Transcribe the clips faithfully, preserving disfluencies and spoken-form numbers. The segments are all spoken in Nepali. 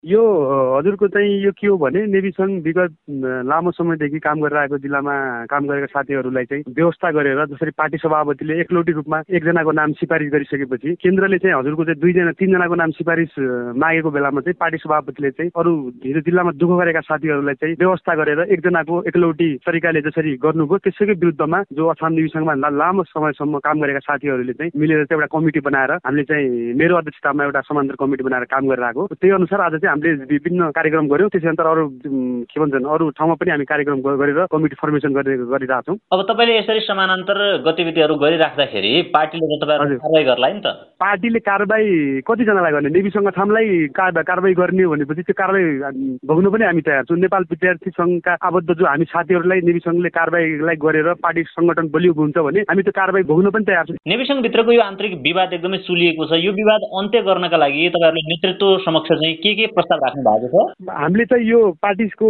यो अ, हजुरको चाहिँ यो के हो भने नेभी सङ्घ विगत अ, लामो समयदेखि काम गरेर आएको जिल्लामा काम गरेका साथीहरूलाई चाहिँ व्यवस्था गरेर जसरी पार्टी सभापतिले एकलौटी रूपमा एकजनाको नाम सिफारिस गरिसकेपछि केन्द्रले चाहिँ हजुरको चाहिँ दुईजना तिनजनाको नाम सिफारिस अ, मागेको बेलामा चाहिँ पार्टी सभापतिले चाहिँ अरू हिजो जिल्लामा दुःख गरेका साथीहरूलाई चाहिँ व्यवस्था गरेर एकजनाको एकलौटी तरिकाले जसरी गर्नुभयो त्यसैको विरुद्धमा जो अछाम नेभी सङ्घमा ला- लामो समयसम्म काम गरेका साथीहरूले चाहिँ मिलेर चाहिँ एउटा कमिटी बनाएर हामीले चाहिँ मेरो अध्यक्षतामा एउटा समान्तराल कमिटी बनाएर काम गरेर आएको त्यही अनुसार आज चाहिँ हामीले विभिन्न कार्यक्रम गर्यौँ। त्यसैअन्तर अरू उम्, के भन्छन् अरू ठाउँमा पनि हामी कार्यक्रम ग- गरेर कमिटी फर्मेसन गरि गरिरहेको छौँ। अब तपाईँले यसरी समानान्तर गतिविधिहरू गरिराख्दाखेरि पार्टीले त तपाईँहरू हजुर। कारवाही गर्ला नि त। पार्टीले कारबाही कतिजनालाई गर्ने नेवी सङ्घ थामलाई कार- कारबाही गर्ने हो भनेपछि त्यो कारबाही अम्, भोग्न पनि हामी तयार छौँ। नेपाल विद्यार्थी सङ्घका आबद्ध जो हामी साथीहरूलाई नेवी सङ्घले कारबाहीलाई गरेर पार्टी सङ्गठन बलियो हुन्छ भने हामी त्यो कारबाही भोग्न पनि तयार छौँ। नेभी सङ्घभित्रको यो आन्तरिक विवाद एकदमै सुलिएको छ। यो विवाद अन्त्य गर्नका लागि तपाईँहरूले नेतृत्व समक्ष चाहिँ के के प्रस्ताव राख्नु भएको छ? हामीले चाहिँ यो पार्टीको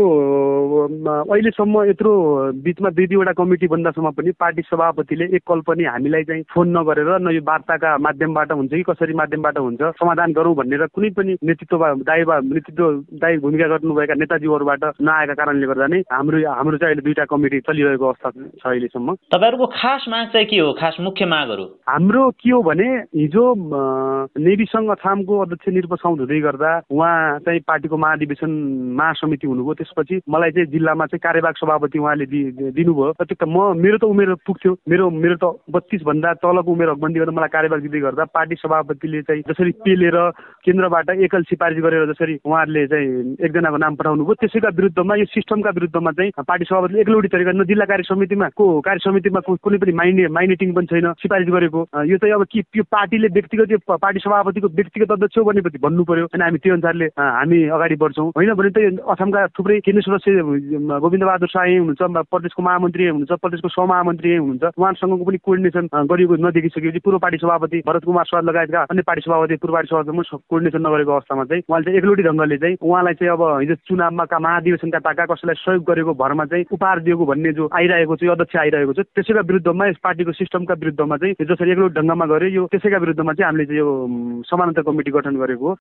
अम, अहिलेसम्म यत्रो बिचमा दुई दुईवटा कमिटी बन्दासम्म पनि पार्टी सभापतिले एक कल पनि हामीलाई चाहिँ फोन नगरेर न यो वार्ताका माध्यमबाट हुन्छ कि कसरी माध्यमबाट हुन्छ समाधान गरौँ भनेर कुनै पनि नेतृत्व दायी वा नेतृत्व दायी भूमिका गर्नुभएका नेताजीहरूबाट नआएका कारणले गर्दा नै हाम्रो हाम्रो चाहिँ अहिले दुईवटा कमिटी चलिरहेको अवस्था छ अहिलेसम्म। तपाईँहरूको खास माग चाहिँ के हो? खास मुख्य मागहरू हाम्रो के हो भने हिजो अ, नेवी सङ्घ अछामको अध्यक्ष निर्वाचन हुँदै गर्दा उहाँ चाहिँ पार्टीको महाधिवेशन महासमिति हुनुभयो। त्यसपछि मलाई चाहिँ जिल्लामा चाहिँ कार्यवाहक सभापति उहाँले दि- दिनुभयो। र त्यो त म मेरो त उमेर पुग्थ्यो, मेरो मेरो त बत्तीस भन्दा तलको उमेर हकबन्दी गरेर मलाई कार्यवाहक दिँदै गर्दा पार्टी सभापतिले चाहिँ जसरी पेलेर केन्द्रबाट एकल सिफारिस गरेर जसरी उहाँहरूले चाहिँ एकजनाको नाम पठाउनु भयो त्यसैका विरुद्धमा यो सिस्टमका विरुद्धमा चाहिँ पार्टी सभापतिले एकलौटी तरिका न जिल्ला कार्य समितिमा को कार्य समितिमा कु- कुनै पनि माइने माइनेटिङ पनि छैन सिफारिस गरेको। अ, यो चाहिँ अब के यो पार्टीले व्यक्तिगत यो प- पार्टी सभापतिको व्यक्तिगत अध्यक्ष हो भनेपछि भन्नु पर्यो अनि हामी त्यो अनुसारले अ, हामी अगाडि बढ्छौँ। होइन भने त यो असमका थुप्रै केन्द्रीय सदस्य अ, गोविन्द बहादुर साई हुनुहुन्छ, म- प्रदेशको महामन्त्री हुनुहुन्छ, प्रदेशको सहमहामन्त्री हुनुहुन्छ, उहाँसँगको पनि कोर्डिनेसन अ, गरिएको नदेखिसकेपछि पूर्व पार्टी सभापति भरत कुमार स्वाद लगायतका अन्य पार्टी सभापति पूर्व पार्टी सभापतिसँग कोर्डिनेसन नगरेको अवस्थामा चाहिँ उहाँले चाहिँ एकलौटी ढङ्गले चाहिँ उहाँलाई चाहिँ अब हिजो चुनावमा का महाधिवेशनका ताका कसैलाई सहयोग गरेको भरमा चाहिँ उपहार दिएको भन्ने जो आइरहेको छ यो अध्यक्ष आइरहेको छ त्यसैका विरुद्धमा यस पार्टीको सिस्टमका विरुद्धमा चाहिँ जसरी एकलौटी ढङ्गमा गरे यो त्यसैका विरुद्धमा चाहिँ हामीले चाहिँ यो अम, समानान्तर कमिटी गठन गरेको हो।